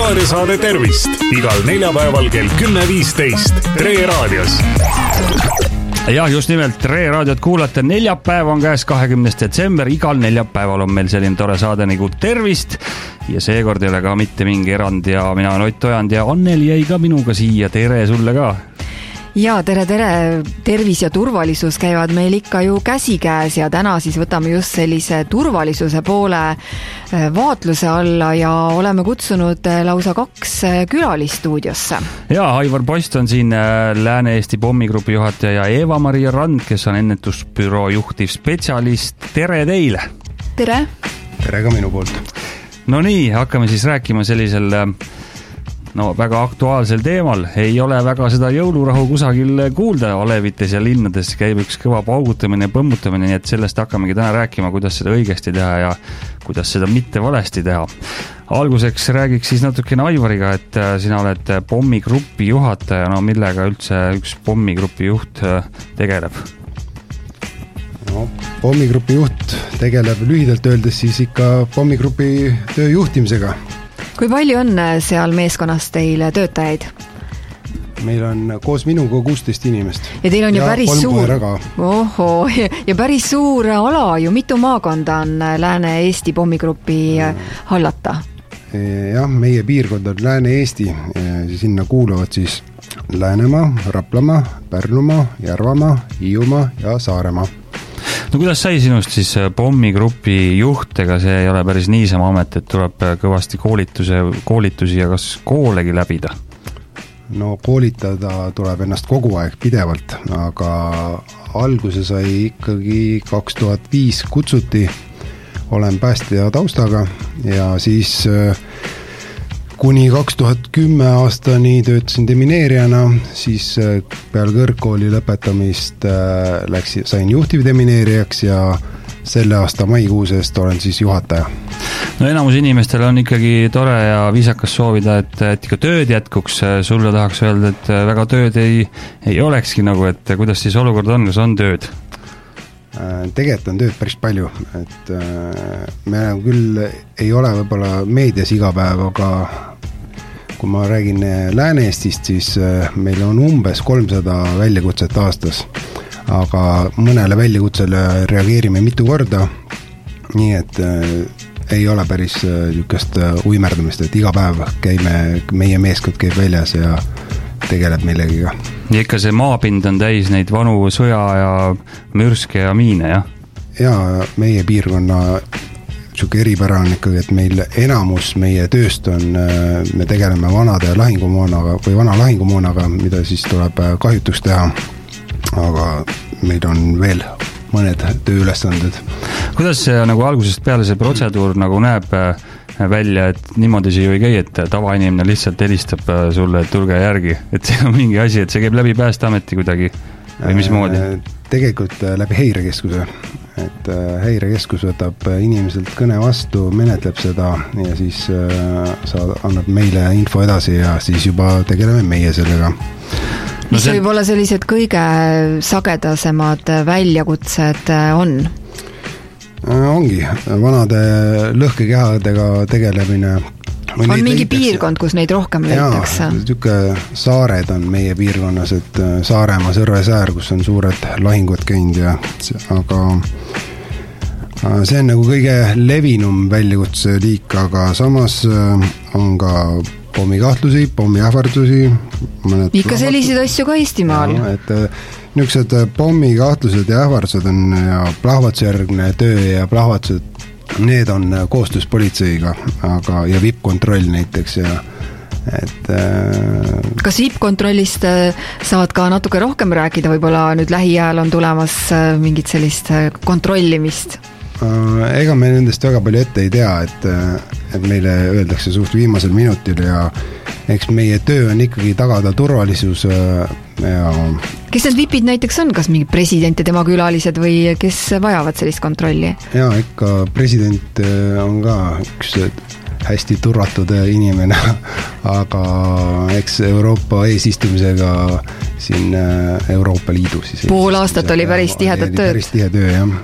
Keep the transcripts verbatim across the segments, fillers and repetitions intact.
raadiosaade Tervist igal neljapäeval kell kümme viisteist Tre Raadios. Jah, just nimelt Tre Raadiot kuulate. Neljapäev on käes kahekümnes detsember. Igal neljapäeval on meil selline tore saade nagu Tervist ja seekord ei ole ka mitte mingi erand ja mina olen Ott Ojand ja Anneli jäi ka minuga siia. Tere sulle ka! Ja tere, tere! Tervis ja turvalisus käivad meil ikka ju käsikäes ja täna siis võtame just sellise turvalisuse poole vaatluse alla ja oleme kutsunud lausa kaks külalist stuudiosse. Ja, Aivar Post on siin Lääne-Eesti pommigrupi juhataja ja Eva-Maria Rand, kes on ennetusbüroo juhtiv spetsialist. Tere teile! Tere! Tere ka minu poolt! No nii, hakkame siis rääkima sellisel no väga aktuaalsel teemal. Ei ole väga seda jõulurahu kusagil kuulda. Olevites ja linnades käib üks kõva paugutamine ja põmmutamine, nii et sellest hakkamegi täna rääkima, kuidas seda õigesti teha ja kuidas seda mitte valesti teha. Alguseks räägiks siis natukene Aivariga, et sina oled pommigrupi juhataja. No millega üldse üks pommigrupi juht tegeleb? No, pommigrupi juht tegeleb lühidalt öeldes siis ikka pommigrupi töö juhtimisega. Kui palju on seal meeskonnas teil töötajaid? Meil on koos minuga kuusteist inimest. Ja teil on ju ja päris suur. Oho, ja päris suur ala ju. Mitu maakonda on Lääne-Eesti pommigrupi hallata? Jah, meie piirkond on Lääne-Eesti. Sinna kuuluvad siis Läänemaa, Raplamaa, Pärnumaa, Järvamaa, Hiiumaa ja Saaremaa. No kuidas sai sinust siis pommigrupi juht, ega see ei ole päris niisama amet, et tuleb kõvasti koolituse, koolitusi ja kas koolegi läbida? No koolitada tuleb ennast kogu aeg pidevalt, aga alguse sai ikkagi kaks tuhat viis kutsuti, olen päästja taustaga ja siis kuni kaks tuhat kümme aastani töötasin demineerijana, siis peale kõrgkooli lõpetamist läks, sain juhtivdemineerijaks ja selle aasta maikuusest olen siis juhataja. No enamus inimestel on ikkagi tore ja viisakas soovida, et, et ikka tööd jätkuks. Sulle tahaks öelda, et väga tööd ei, ei olekski nagu, et kuidas siis olukord on, kas on tööd? Tegelikult on tööd päris palju, et me küll ei ole võib-olla meedias iga päev, aga kui ma räägin Lääne-Eestist, siis meil on umbes kolmsada väljakutset aastas, aga mõnele väljakutsele reageerime mitu korda, nii et ei ole päris niisugust uimerdamist, et iga päev käime, meie meeskond käib väljas ja tegeleb millegiga. Ja ikka see maapind on täis neid vanu sõja ja mürske ja miine, jah? Ja meie piirkonna siuke eripära on ikkagi, et meil enamus meie tööst on, me tegeleme vanade lahingumoonaga või vana lahingumoonaga, mida siis tuleb kahjutuks teha, aga meil on veel mõned tööülesanded. Kuidas see nagu algusest peale see protseduur nagu näeb välja, et niimoodi see ju ei käi, et tavainimene lihtsalt helistab sulle, et tulge järgi, et see on mingi asi, et see käib läbi Päästeameti kuidagi või mismoodi? Tegelikult läbi Häirekeskuse, et Häirekeskus võtab inimeselt kõne vastu, menetleb seda ja siis saad, annab meile info edasi ja siis juba tegeleme meie sellega. Mis no see... võib olla sellised kõige sagedasemad väljakutsed on? Ongi, vanade lõhkekehadega tegelemine. On mingi leitakse. Piirkond, kus neid rohkem leitakse? Jaa, saared on meie piirkonnas, et Saaremaa, Sõrvesäär, kus on suured lahingud käinud ja aga see on nagu kõige levinum väljakutse liik, aga samas on ka pommikahtlusi, pommiähvardusi. Ikka selliseid asju ka Eestimaal? Ja, et niisugused pommikahtlused ja ähvardused on ja plahvatusjärgne töö ja plahvatused, need on koostöös politseiga, aga ja V I P-kontroll näiteks ja et äh... kas V I P-kontrollist saad ka natuke rohkem rääkida, võib-olla nüüd lähiajal on tulemas mingit sellist kontrollimist? Ega me nendest väga palju ette ei tea, et, et meile öeldakse suht viimasel minutil ja eks meie töö on ikkagi tagada turvalisus ja... Kes need V I P-id näiteks on? Kas mingi president ja tema külalised või kes vajavad sellist kontrolli? Jaa, ikka president on ka üks hästi turvatud inimene, aga eks Euroopa eesistumisega siin Euroopa Liidu siis pool aastat oli päris tihedat tööd. Päris tihe töö, jah.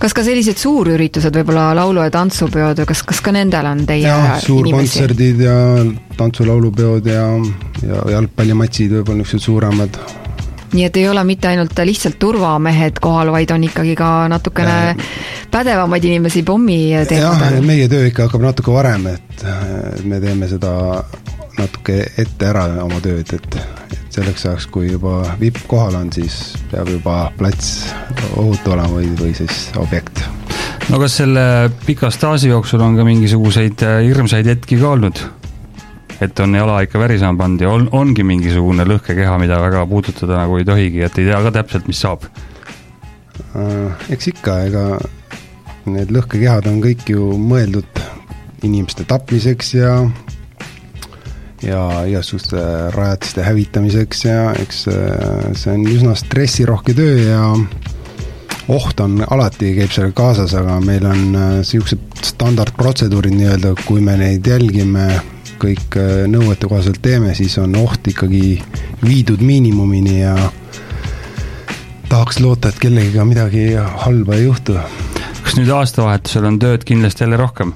kas ka sellised suurüritused, võib-olla laulu- ja tantsupeod, kas, kas ka nendel on teie ja, inimesi? suurkontserdid ja tantsu-laulupeod ja, ja jalgpallimatsid võib-olla niisugused suuremad. Nii et ei ole mitte ainult lihtsalt turvamehed kohal, vaid on ikkagi ka natukene äh, pädevamaid inimesi pommi teemadel. Jah, meie töö ikka hakkab natuke varem, et me teeme seda natuke ette ära oma tööd, et, et selleks ajaks, kui juba vipp kohal on, siis peab juba plats ohutu olema või, või siis objekt. No kas selle pika staaži jooksul on ka mingisuguseid hirmsaid hetki ka olnud? Et on jala ikka värisema pand ja on, ongi mingisugune lõhkekeha, mida väga puudutada nagu ei tohigi, et ei tea ka täpselt, mis saab? Eks ikka, ega need lõhkekehad on kõik ju mõeldud inimeste tapmiseks ja ja igasuguste rajatiste hävitamiseks ja eks see on üsna stressirohke töö ja oht on alati, käib seal kaasas, aga meil on sellised standardprotseduurid nii-öelda, kui me neid jälgime kõik nõuete kohaselt teeme, siis on oht ikkagi viidud miinimumini ja tahaks loota, et kellegiga midagi halba ei juhtu. Kas nüüd aastavahetusel on tööd kindlasti jälle rohkem?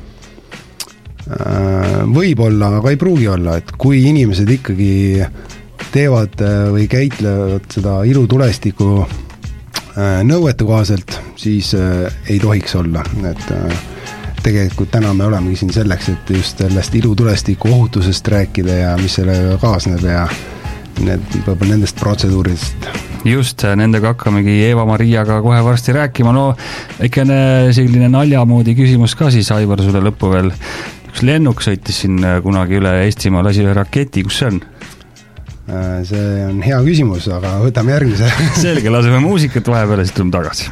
Võib-olla, aga ei pruugi olla, et kui inimesed ikkagi teevad või käitlevad seda ilutulestiku nõuete kohaselt, siis ei tohiks olla, et tegelikult täna me olemegi siin selleks, et just sellest ilutulestiku ohutusest rääkida ja mis sellega kaasneb ja need, võib-olla nendest protseduuridest. Just, nendega hakkamegi Eva-Mariaga kohe varsti rääkima. No ikka selline naljamoodi küsimus ka siis, Aivar, sulle lõppu veel. Üks lennuk sõitis siin kunagi üle Eestimaa, lasi ühe raketi, kus see on? See on hea küsimus, aga võtame järgmise. Selge, laseme muusikat vahepeal ja siis tuleme tagasi.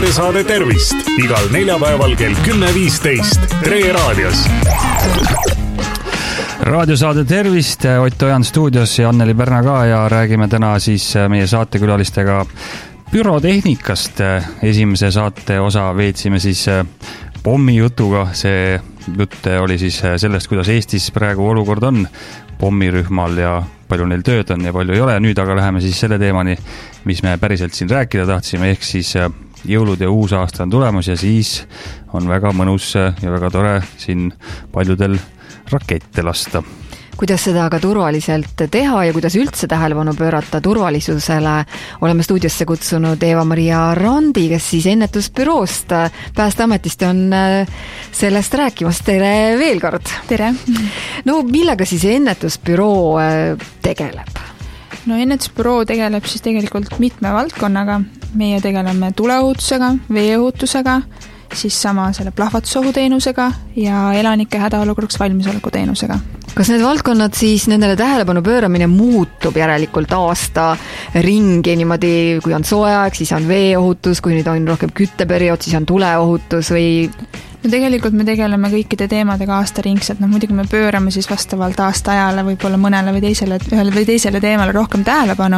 raadiosaade Tervist igal neljapäeval kell kümme viisteist Tre raadios. Raadiosaade Tervist, Ott Ojan stuudios ja Anneli Pärna ka ja räägime täna siis meie saatekülalistega pürotehnikast. Esimese saate osa veetsime siis pommijutuga. See jutt oli siis sellest, kuidas Eestis praegu olukord on pommirühmal ja palju neil tööd on ja palju ei ole. Nüüd aga läheme siis selle teemani, mis me päriselt siin rääkida tahtsime, ehk siis jõulud ja uus aasta on tulemas ja siis on väga mõnus ja väga tore siin paljudel rakette lasta. Kuidas seda aga turvaliselt teha ja kuidas üldse tähelepanu pöörata turvalisusele, oleme stuudiosse kutsunud Eva-Maria Randi, kes siis ennetusbüroost Päästeametist on sellest rääkimas. Tere veel kord! Tere! No millega siis ennetusbüroo tegeleb? No ennetusbüroo tegeleb siis tegelikult mitme valdkonnaga. Meie tegeleme tuleohutusega, veeohutusega, siis sama selle plahvatusohuteenusega ja elanike hädaolukorraks valmisoleku teenusega. Kas need valdkonnad siis, nendele tähelepanu pööramine muutub järelikult aasta ringi niimoodi, kui on sooaeg, siis on veeohutus, kui nüüd on rohkem kütteperiood, siis on tuleohutus või? No tegelikult me tegeleme kõikide teemadega aastaringselt, no muidugi me pöörame siis vastavalt aasta ajale võib-olla mõnele või teisele, ühele või teisele teemale rohkem tähelepanu.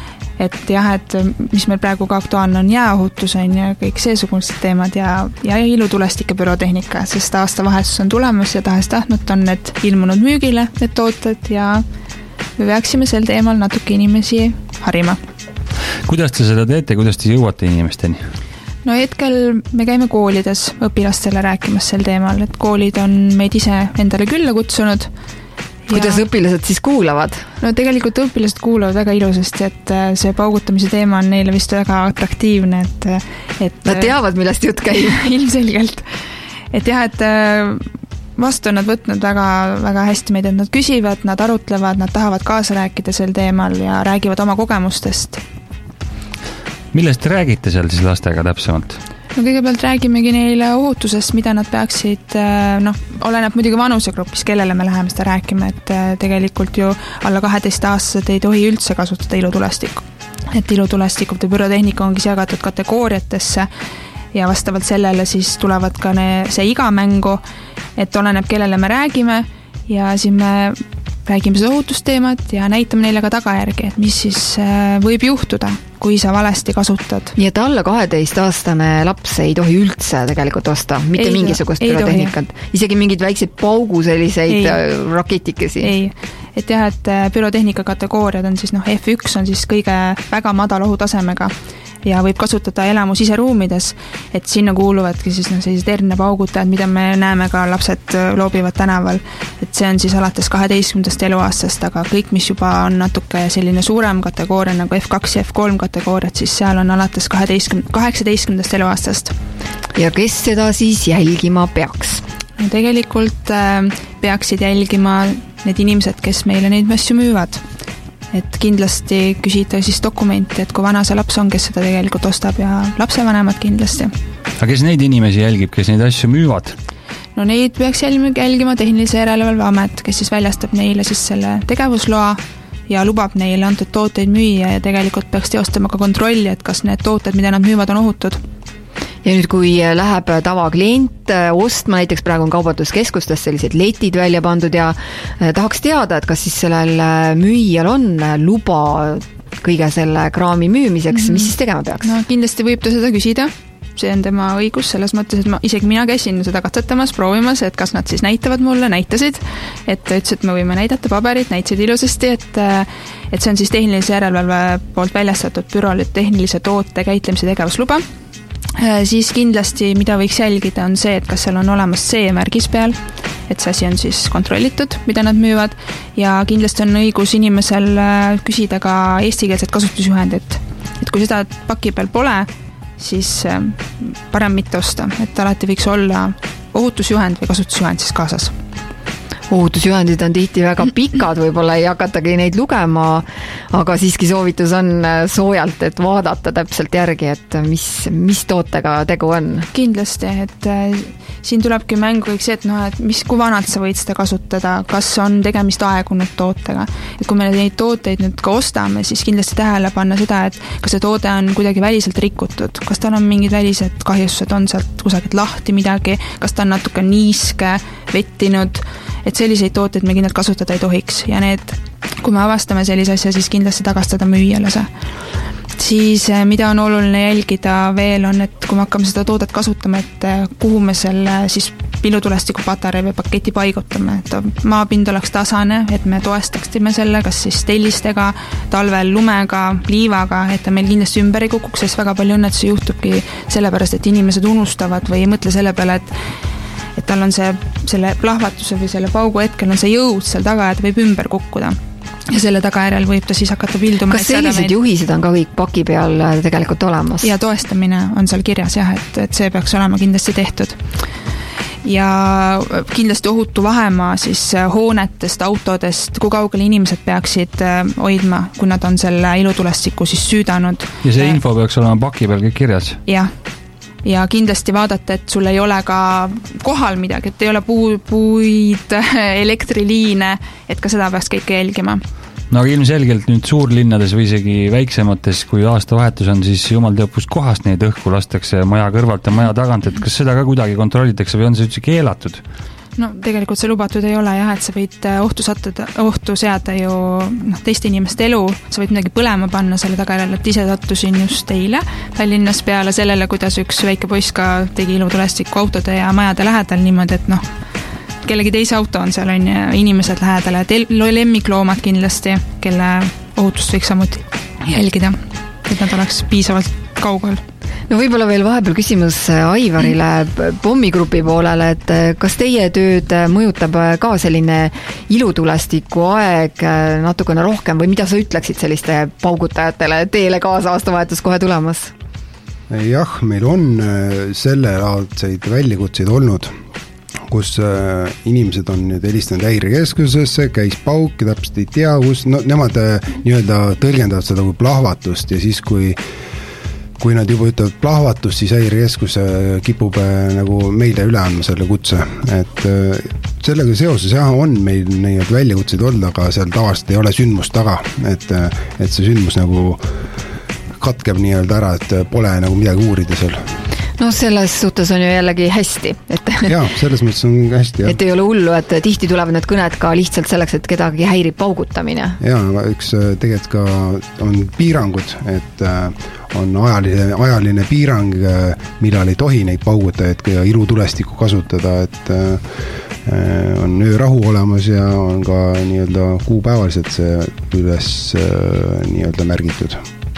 Et jah, et mis meil praegu ka aktuaalne on jääohutus on ja kõik seesugused teemad ja, ja ilutulestike pürotehnika, sest aastavahetus on tulemas ja tahes tahtnud on need ilmunud müügile, need tooted ja me peaksime sel teemal natuke inimesi harima. Kuidas te seda teete, kuidas te jõuate inimesteni? No hetkel me käime koolides õpilastele rääkimas sel teemal, et koolid on meid ise endale külla kutsunud. Kuidas ja õpilased siis kuulavad? No tegelikult õpilased kuulavad väga ilusasti, et see paugutamise teema on neile vist väga atraktiivne, et, et nad teavad, millest jutt käib. Ilmselgelt. Et jah, et vastu on nad võtnud väga, väga hästi meid, et nad küsivad, nad arutlevad, nad tahavad kaasa rääkida sel teemal ja räägivad oma kogemustest. Millest te räägite seal siis lastega täpsemalt? No kõigepealt räägimegi neile ohutusest, mida nad peaksid, noh, oleneb muidugi vanusegrupis, kellele me läheme seda rääkima, et tegelikult ju alla kaheteist aastased ei tohi üldse kasutada ilutulestikku. Et ilutulestikute pürotehnika ongi jagatud kategooriatesse ja vastavalt sellele siis tulevad ka ne, see iga mängu, et oleneb, kellele me räägime ja siin me räägime seda ohutusteemat ja näitame neile ka tagajärgi, et mis siis võib juhtuda, kui sa valesti kasutad. Nii et alla kaheteist aastane laps ei tohi üldse tegelikult osta, mitte ei, mingisugust pürotehnikat. Isegi mingid väikseid paugu selliseid ei. Raketikesi. Ei, et jah, et pürotehnika kategooriad on siis, noh, F üks on siis kõige väga madal ohutasemega ja võib kasutada elamu siseruumides, et sinna kuuluvadki siis no, sellised erne paugutajad, mida me näeme ka lapsed loobivad tänaval, et see on siis alates kaheteistkümnendast eluaastast, aga kõik, mis juba on natuke selline suurem kategooria nagu F kaks ja F kolm kategooriat, siis seal on alates kaheksateistkümnendast eluaastast. Ja kes seda siis jälgima peaks? No, tegelikult äh, peaksid jälgima need inimesed, kes meile neid asju müüvad. Et kindlasti küsida siis dokumenti, et kui vana see laps on, kes seda tegelikult ostab ja lapsevanemad kindlasti. Aga kes neid inimesi jälgib, kes neid asju müüvad? No neid peaks jälgima Tehnilise Järelevalve Amet, kes siis väljastab neile siis selle tegevusloa ja lubab neile antud tooteid müüa ja tegelikult peaks teostama ka kontrolli, et kas need tooted, mida nad müüvad, on ohutud. Ja nüüd, kui läheb tavaklient ostma, näiteks praegu on kaubanduskeskustes sellised letid välja pandud ja tahaks teada, et kas siis sellel müüjal on luba kõige selle kraami müümiseks, mm-hmm. mis siis tegema peaks? No kindlasti võib ta seda küsida, see on tema õigus selles mõttes, et ma, isegi mina käisin seda katsetamas, proovimas, et kas nad siis näitavad mulle, näitasid, et ta ütles, et me võime näidata paberit, näitasid ilusasti, et, et see on siis Tehnilise Järelevalve poolt väljastatud büroolt tehnilise toote käitlemise tegevusluba. Siis kindlasti, mida võiks jälgida, on see, et kas seal on olemas C-märgis peal, et see asi on siis kontrollitud, mida nad müüvad ja kindlasti on õigus inimesel küsida ka eestikeelset kasutusjuhendit. Et kui seda paki peal pole, siis parem mitte osta, et alati võiks olla ohutusjuhend või kasutusjuhend siis kaasas. ohutusjuhendid on tihti väga pikad, võib-olla ei hakatagi neid lugema, aga siiski soovitus on soojalt, et vaadata täpselt järgi, et mis, mis tootega tegu on. Kindlasti, et siin tulebki mängu kõik see, et, no, et mis, kui vanalt sa võid seda kasutada, kas on tegemist aegunud tootega. Et kui me neid tooteid nüüd ka ostame, siis kindlasti tähele panna seda, et kas see toode on kuidagi väliselt rikutud, kas tal on mingid välised kahjustused, on sealt kusagilt lahti midagi, kas ta on natuke niiske, vettinud, et selliseid tooteid me kindlalt kasutada ei tohiks ja need, kui me avastame sellise asja, siis kindlasti tagastada müüjale see. Siis mida on oluline jälgida veel on, et kui me hakkame seda toodet kasutama, et kuhu me selle siis ilutulestiku patarei või paketi paigutame, et maapind oleks tasane, et me toestaksime selle, kas siis tellistega, talvel lumega, liivaga, et ta meil kindlasti ümber ei kukuks, sest väga palju õnnetusi juhtubki sellepärast, et inimesed unustavad või ei mõtle selle peale, et et tal on see, selle plahvatuse või selle paugu hetkel on see jõud seal taga, et võib ümber kukkuda. Ja selle tagajärjel võib ta siis hakata pilduma. Kas sellised meid... juhised on ka kõik paki peal tegelikult olemas? Ja toestamine on seal kirjas jah, et, et see peaks olema kindlasti tehtud. Ja kindlasti ohutu vahemaa siis hoonetest, autodest, kui kaugele inimesed peaksid hoidma, kui nad on selle ilutulestiku siis süüdanud. Ja see info peaks olema paki peal kõik kirjas? Jah. Ja kindlasti vaadata, et sul ei ole ka kohal midagi, et ei ole puu, puid, elektriliine, et ka seda peaks kõike jälgima. No aga ilmselgelt nüüd suurlinnades või isegi väiksemates, kui aastavahetus on, siis jumal teab, kus kohast neid õhku lastakse maja kõrvalt ja maja tagant, et kas seda ka kuidagi kontrollitakse või on see üldse keelatud? No tegelikult see lubatud ei ole jah, et sa võid ohtu sattuda, ohtu seada ju noh, teiste inimeste elu, sa võid midagi põlema panna selle tagajärjel, et ise sattusin just eile Tallinnas peale sellele, kuidas üks väike poiss ka tegi ilutulestiku autode ja majade lähedal niimoodi, et noh, kellegi teise auto on seal on ja inimesed lähedale, et lemmikloomad kindlasti, kelle ohutust võiks samuti jälgida, et nad oleks piisavalt kaugel. No võib-olla veel vahepeal küsimus Aivarile pommigrupi poolele, et kas teie tööd mõjutab ka selline ilutulestiku aeg natukene rohkem või mida sa ütleksid selliste paugutajatele teele kaasa aastavahetus kohe tulemas? Jah, meil on sellelaadseid väljakutseid olnud, kus inimesed on nüüd helistanud häirekeskusesse, käis pauk ja täpselt ei tea, kus no, nemad nii-öelda tõlgendavad seda kui plahvatust ja siis, kui kui nad juba ütlevad plahvatus, siis häirekeskus kipub nagu meile üle andma selle kutse, et sellega seoses jah, on meil neid väljakutseid olnud, aga seal tavaliselt ei ole sündmust taga, et, et see sündmus nagu katkeb nii-öelda ära, et pole nagu midagi uurida seal. No selles suhtes on ju jällegi hästi. Et jaa, selles mõttes on hästi. Jah. Et ei ole hullu, et tihti tulevad need kõned ka lihtsalt selleks, et kedagi häirib paugutamine. Jaa, üks tegelikult ka on piirangud, et on ajaline, ajaline piirang, millal ei tohi neid paugutajaid ja ilutulestikku kasutada, et on öörahu olemas ja on ka nii-öelda kuupäevaliselt see üles nii-öelda märgitud.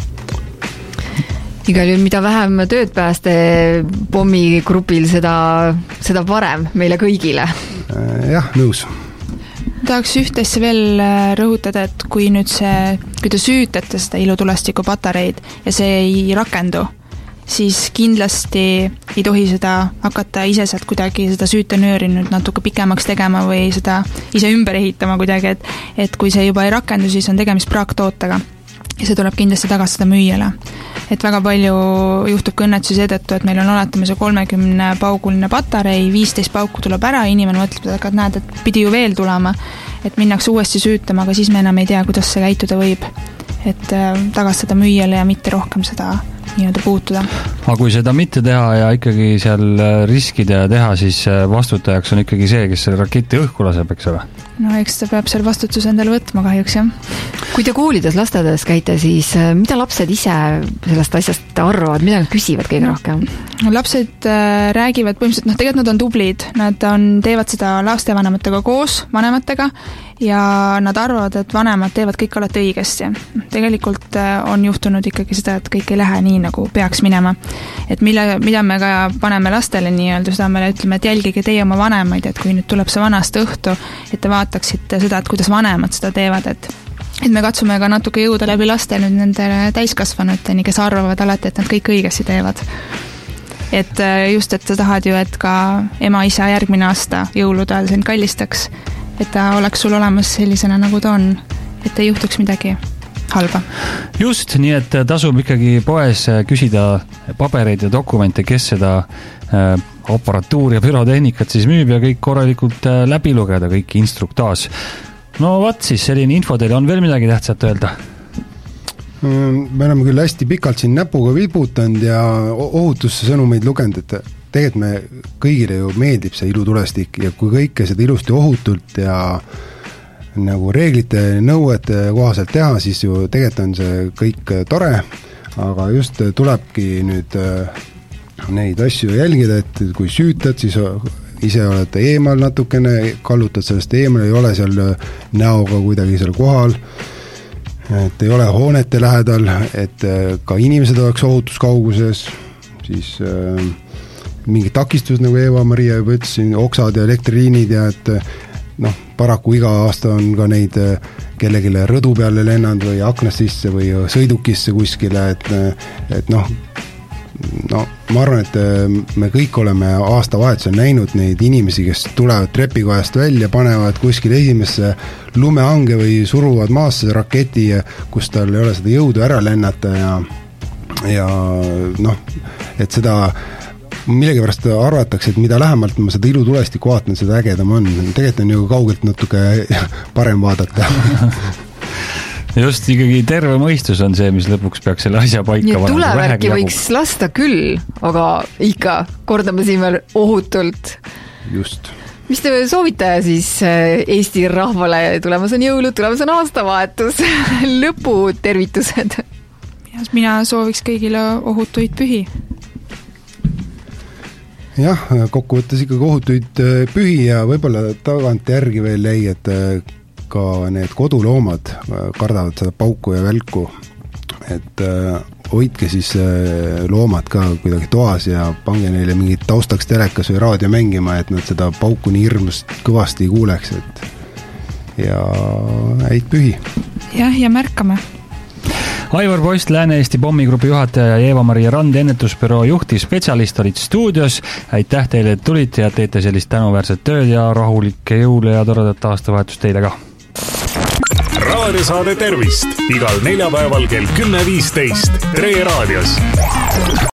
Igal juhul, mida vähem tööd pääste pommigrupil, seda, seda parem meile kõigile. Jah, nõus. Tahaks ühtesse veel rõhutada, et kui nüüd see, kui te süütate seda ilutulestiku patareid ja see ei rakendu, siis kindlasti ei tohi seda hakata ise sealt kuidagi seda süütenööri nüüd natuke pikemaks tegema või seda ise ümber ehitama kuidagi, et, et kui see juba ei rakendu, siis on tegemist praaktootega. Ja see tuleb kindlasti tagastada müüjale. Et väga palju juhtub kõnnetusi seetõttu, et meil on oletame see kolmekümne pauguline patarei, viisteist pauku tuleb ära, inimene mõtleb, et näed, et pidi ju veel tulema, et minnakse uuesti süütama, aga siis me enam ei tea, kuidas see käituda võib. Et tagastada müüjale ja mitte rohkem seda nii-öelda puutuda. Aga kui seda mitte teha ja ikkagi seal riskida ja teha, siis vastutajaks on ikkagi see, kes selle raketi õhku laseb, eks ole? No eks ta peab seal vastutuse endale võtma kahjuks, jah. Kui te koolides lastedes käite, siis mida lapsed ise sellest asjast arvavad, mida nad küsivad kõige rohkem? Lapsed räägivad põhimõtteliselt, noh tegelikult nad on tublid, nad on, teevad seda lastevanematega koos, vanematega ja nad arvavad, et vanemad teevad kõik alati õigesti. Tegelikult on juhtunud ikkagi seda, et kõik ei lähe nii, nagu peaks minema. Et mille, mida me ka paneme lastele nii-öelda südamele, ütleme, et jälgige teie oma vanemaid, et kui nüüd tuleb see vanast õhtu, et te vaataksite seda, et kuidas vanemad seda teevad, et et me katsume ka natuke jõuda läbi laste nüüd nendele täiskasvanuteni, kes arvavad alati, et nad kõik õigesti teevad. Et just, et sa tahad ju, et ka ema-isa järgmine aasta jõulude ajal sind kallistaks et ta oleks sul olemas sellisena, nagu ta on, et ei juhtuks midagi halba. Just, nii et tasub ikkagi poes küsida pabereid ja dokumente, kes seda äh, aparatuur ja pürotehnikat siis müüb ja kõik korralikult äh, läbi lugeda, kõik instruktaas. No vaat siis, selline info teile on veel midagi tähtsat öelda? Me oleme küll hästi pikalt siin näpuga vibutanud ja ohutusse sõnumeid lugenud, et tegelikult me kõigile ju meeldib see ilutulestik ja kui kõike seda ilusti ohutult ja nagu reeglite nõuete kohaselt teha, siis ju tegelikult on see kõik tore, aga just tulebki nüüd neid asju jälgida, et kui süütad, siis ise oled eemal natukene, kallutad sellest eemal, ei ole seal näoga kuidagi seal kohal, et ei ole hoonete lähedal, et ka inimesed oleks ohutuskauguses, siis äh, mingi takistus, nagu Eva-Maria juba ütlesin, oksad ja elektriliinid ja et noh, paraku iga aasta on ka neid kellegile rõdu peale lennanud või aknast sisse või sõidukisse kuskile, et, et noh, no ma arvan, et me kõik oleme aastavahetusel näinud neid inimesi, kes tulevad trepikojast välja, panevad kuskil esimesse lumehange või suruvad maasse raketi, kus tal ei ole seda jõudu ära lennata ja, ja noh, et seda millegipärast arvatakse, et mida lähemalt ma seda ilutulestikku vaatan, seda ägedam on. Tegelikult on ju kaugelt natuke parem vaadata. Just ikkagi terve mõistus on see, mis lõpuks peaks selle asja paika ja tulevärki võiks lasta küll, aga ikka kordame siin veel ohutult. Just. Mis te soovite siis Eesti rahvale? Tulemas on jõulud, tulemas on aastavahetus, lõputervitused. Mina sooviks kõigile ohutuid pühi. Jah, kokkuvõttes ikkagi ohutuid pühi ja võib-olla tagant järgi veel jäi, et ka need koduloomad kardavad seda pauku ja välku, et äh, hoidke siis äh, loomad ka kuidagi toas ja pange neile mingid taustaks telekas või raadio mängima, et nad seda pauku nii hirmust kõvasti ei kuuleks, et ja häid pühi. Jah, ja märkame. Aivar Post, Lääne-Eesti pommigrupi juhataja ja Eva-Maria Rand, ennetusbüroo juhti spetsialist olid stuudios. Aitäh teile, et tulite ja teete sellist tänuväärset tööd ja rahulikke jõule ja toredat aastavahetust teile ka. Raadiosaade Tervist igal neljapäeval kell kümme viisteist Tre raadios.